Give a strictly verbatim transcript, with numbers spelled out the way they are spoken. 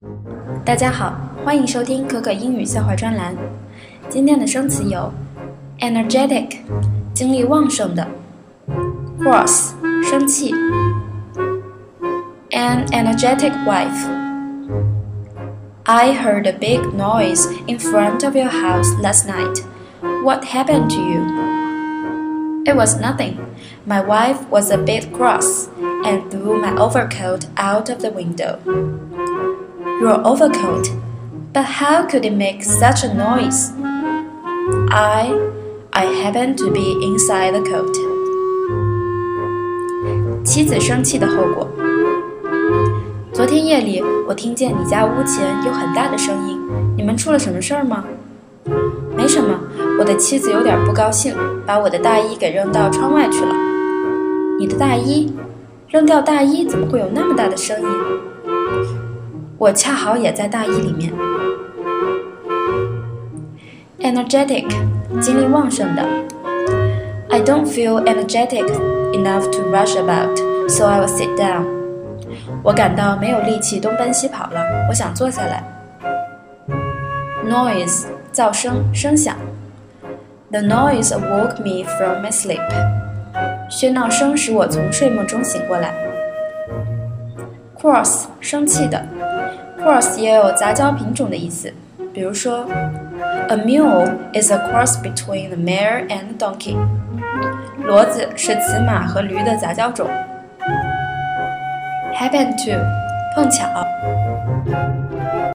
大家好，欢迎收听可可英语笑话专栏。今天的生词有 energetic 精力旺盛的， cross 生气， an energetic wife. I heard a big noise in front of your house last night. What happened to you? It was nothing. My wife was a bit cross and threw my overcoat out of the window. Your overcoat? But how could it make such a noise? I, I happened to be inside the coat. 妻子生气的后果。昨天夜里，我听见你家屋前有很大的声音，你们出了什么事儿吗？没什么，我的妻子有点不高兴，把我的大衣给扔到窗外去了。你的大衣？扔掉大衣怎么会有那么大的声音？我恰好也在大衣里面。Energetic 精力旺盛的。I don't feel energetic enough to rush about, so I will sit down. 我感到没有力气东奔西跑了，我想坐下来。Noise 噪声声响。The noise awoke me from my sleep. 喧闹声使我从睡梦中醒过来。Cross 生气的。Cross 也有杂交品种的意思，比如说 A mule is a cross between a mare and a donkey. 骡子是雌马和驴的杂交种。Happen to 碰巧。